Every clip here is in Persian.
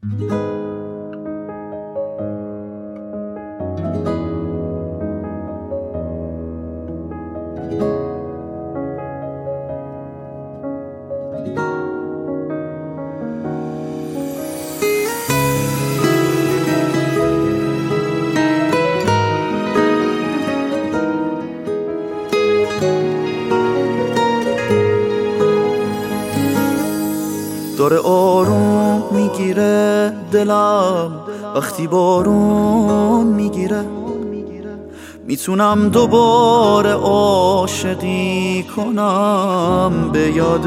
داره آروم میگیره دلم وقتی بارون میگیره، میتونم دوباره عاشقی کنم به یاد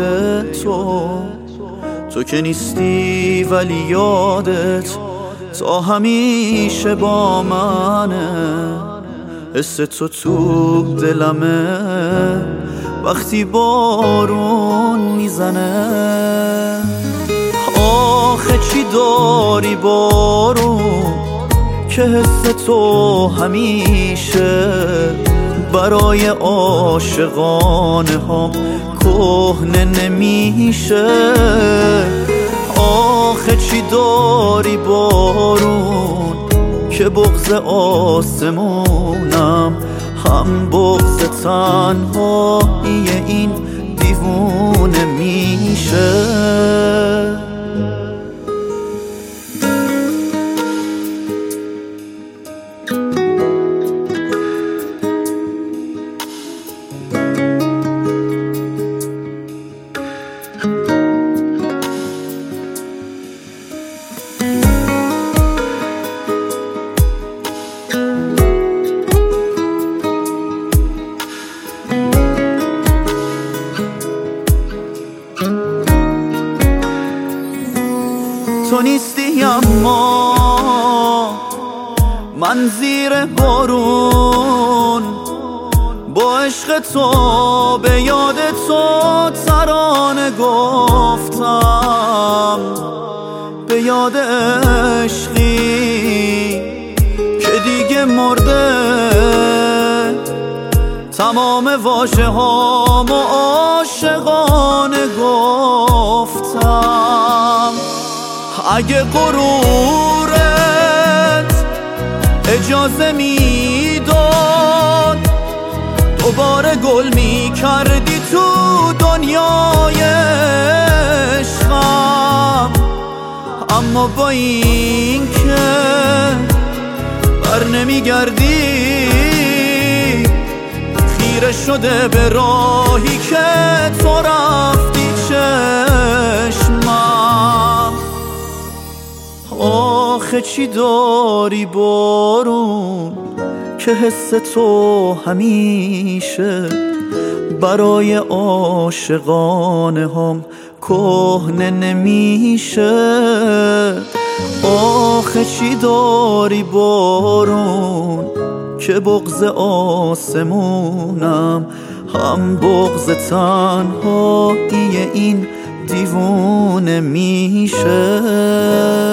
تو که نیستی ولی یادت تا همیشه با منه. حس تو دلمه وقتی بارون میزنه. آخه چی داری بارون که حس تو همیشه برای عاشقانه هم کهنه نمیشه. آخه چی داری بارون که بغض آسمونم هم بغض تنهایی این دیوونه میشه. تو نیستی اما من زیر بارون با عشق تو به یاد تو ترانه گفتم، به یاد عشقی که دیگه مرده. تمام واژه هامو عاشقانه گفتم. اگه غرورت اجازه میداد دوباره گل میکردی تو دنیای عشقم، اما با این که بر نمیگردی خیره شده به راهی که تو رفتی چشمم. آخه چی داری بارون که حس تو همیشه برای عاشقانه هم کهنه نمیشه. آخه چی داری بارون که بغض آسمونم هم بغض تنهایی این دیوونه میشه.